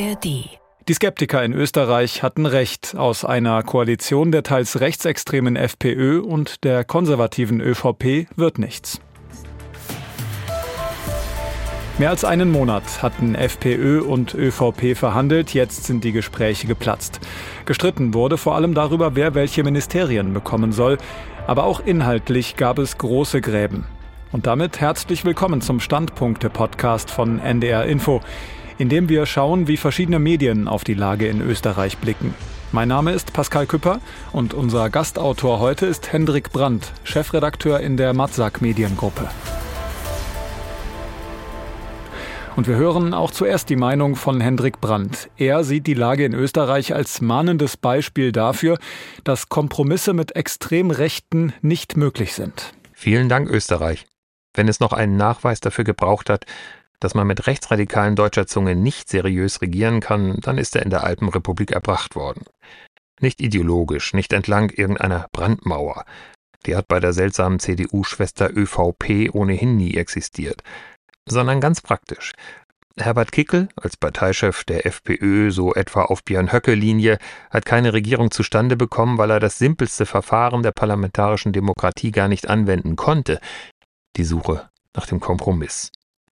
ARD. Die Skeptiker in Österreich hatten recht. Aus einer Koalition der teils rechtsextremen FPÖ und der konservativen ÖVP wird nichts. Mehr als einen Monat hatten FPÖ und ÖVP verhandelt, jetzt sind die Gespräche geplatzt. Gestritten wurde vor allem darüber, wer welche Ministerien bekommen soll, aber auch inhaltlich gab es große Gräben. Und damit herzlich willkommen zum Standpunkte-Podcast von NDR Info, in dem wir schauen, wie verschiedene Medien auf die Lage in Österreich blicken. Mein Name ist Pascal Küpper und unser Gastautor heute ist Hendrik Brandt, Chefredakteur in der Matzak Mediengruppe. Und wir hören auch zuerst die Meinung von Hendrik Brandt. Er sieht die Lage in Österreich als mahnendes Beispiel dafür, dass Kompromisse mit Extremrechten nicht möglich sind. Vielen Dank, Österreich. Wenn es noch einen Nachweis dafür gebraucht hat, dass man mit Rechtsradikalen deutscher Zunge nicht seriös regieren kann, dann ist er in der Alpenrepublik erbracht worden. Nicht ideologisch, nicht entlang irgendeiner Brandmauer. Die hat bei der seltsamen CDU-Schwester ÖVP ohnehin nie existiert. Sondern ganz praktisch. Herbert Kickl, als Parteichef der FPÖ, so etwa auf Björn-Höcke-Linie, hat keine Regierung zustande bekommen, weil er das simpelste Verfahren der parlamentarischen Demokratie gar nicht anwenden konnte: die Suche nach dem Kompromiss.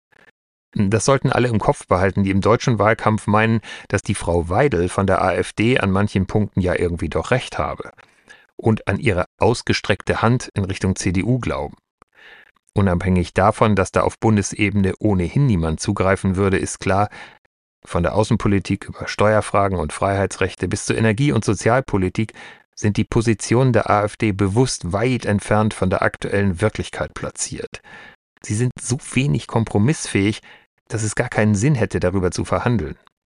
Das sollten alle im Kopf behalten, die im deutschen Wahlkampf meinen, dass die Frau Weidel von der AfD an manchen Punkten ja irgendwie doch recht habe und an ihre ausgestreckte Hand in Richtung CDU glauben. Unabhängig davon, dass da auf Bundesebene ohnehin niemand zugreifen würde, ist klar, von der Außenpolitik über Steuerfragen und Freiheitsrechte bis zur Energie- und Sozialpolitik sind die Positionen der AfD bewusst weit entfernt von der aktuellen Wirklichkeit platziert. Sie sind so wenig kompromissfähig, dass es gar keinen Sinn hätte, darüber zu verhandeln.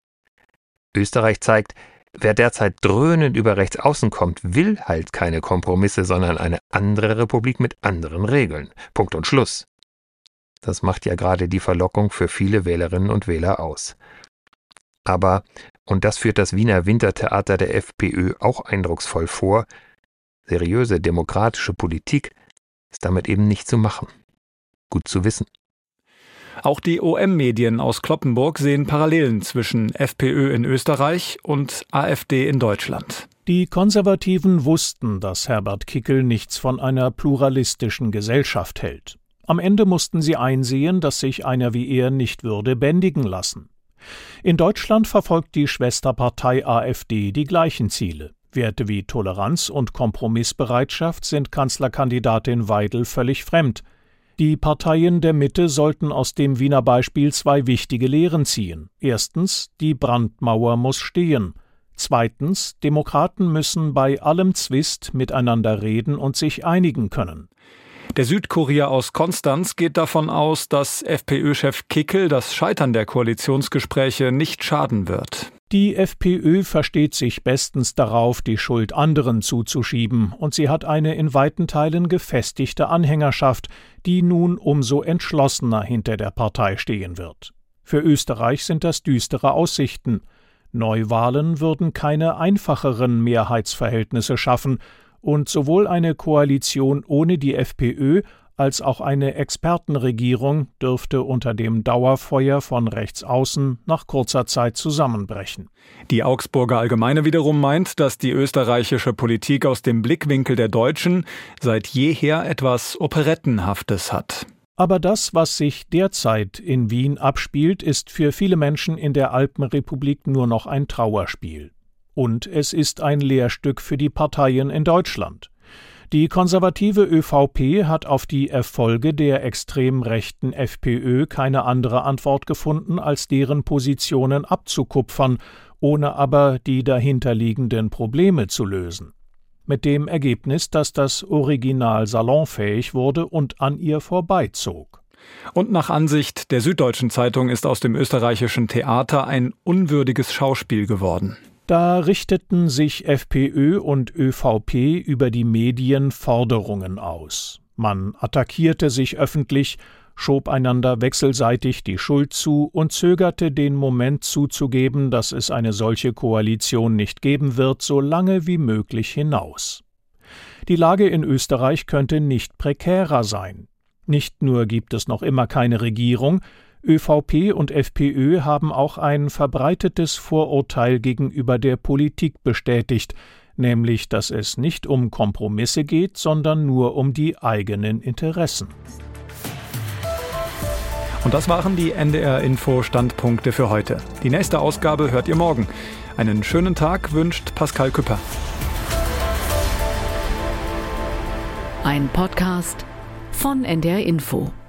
Österreich zeigt, wer derzeit dröhnend über Rechtsaußen kommt, will halt keine Kompromisse, sondern eine andere Republik mit anderen Regeln. Punkt und Schluss. Das macht ja gerade die Verlockung für viele Wählerinnen und Wähler aus. Aber, und das führt das Wiener Wintertheater der FPÖ auch eindrucksvoll vor, seriöse demokratische Politik ist damit eben nicht zu machen. Gut zu wissen. Auch die OM-Medien aus Cloppenburg sehen Parallelen zwischen FPÖ in Österreich und AfD in Deutschland. Die Konservativen wussten, dass Herbert Kickl nichts von einer pluralistischen Gesellschaft hält. Am Ende mussten sie einsehen, dass sich einer wie er nicht würde bändigen lassen. In Deutschland verfolgt die Schwesterpartei AfD die gleichen Ziele. Werte wie Toleranz und Kompromissbereitschaft sind Kanzlerkandidatin Weidel völlig fremd. Die Parteien der Mitte sollten aus dem Wiener Beispiel zwei wichtige Lehren ziehen. Erstens, die Brandmauer muss stehen. Zweitens, Demokraten müssen bei allem Zwist miteinander reden und sich einigen können. Der Südkurier aus Konstanz geht davon aus, dass FPÖ-Chef Kickl das Scheitern der Koalitionsgespräche nicht schaden wird. Die FPÖ versteht sich bestens darauf, die Schuld anderen zuzuschieben, und sie hat eine in weiten Teilen gefestigte Anhängerschaft, die nun umso entschlossener hinter der Partei stehen wird. Für Österreich sind das düstere Aussichten. Neuwahlen würden keine einfacheren Mehrheitsverhältnisse schaffen, und sowohl eine Koalition ohne die FPÖ als auch eine Expertenregierung dürfte unter dem Dauerfeuer von rechts außen nach kurzer Zeit zusammenbrechen. Die Augsburger Allgemeine wiederum meint, dass die österreichische Politik aus dem Blickwinkel der Deutschen seit jeher etwas Operettenhaftes hat. Aber das, was sich derzeit in Wien abspielt, ist für viele Menschen in der Alpenrepublik nur noch ein Trauerspiel. Und es ist ein Lehrstück für die Parteien in Deutschland. Die konservative ÖVP hat auf die Erfolge der extrem rechten FPÖ keine andere Antwort gefunden, als deren Positionen abzukupfern, ohne aber die dahinterliegenden Probleme zu lösen. Mit dem Ergebnis, dass das Original salonfähig wurde und an ihr vorbeizog. Und nach Ansicht der Süddeutschen Zeitung ist aus dem österreichischen Theater ein unwürdiges Schauspiel geworden. Da richteten sich FPÖ und ÖVP über die Medien Forderungen aus. Man attackierte sich öffentlich, schob einander wechselseitig die Schuld zu und zögerte den Moment zuzugeben, dass es eine solche Koalition nicht geben wird, so lange wie möglich hinaus. Die Lage in Österreich könnte nicht prekärer sein. Nicht nur gibt es noch immer keine Regierung, ÖVP und FPÖ haben auch ein verbreitetes Vorurteil gegenüber der Politik bestätigt, nämlich, dass es nicht um Kompromisse geht, sondern nur um die eigenen Interessen. Und das waren die NDR-Info-Standpunkte für heute. Die nächste Ausgabe hört ihr morgen. Einen schönen Tag wünscht Pascal Küpper. Ein Podcast von NDR Info.